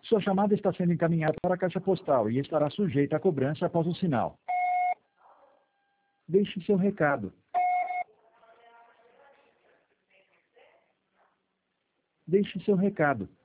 Sua chamada está sendo encaminhada para a caixa postal e estará sujeita a cobrança após o sinal. Deixe seu recado. Deixe seu recado.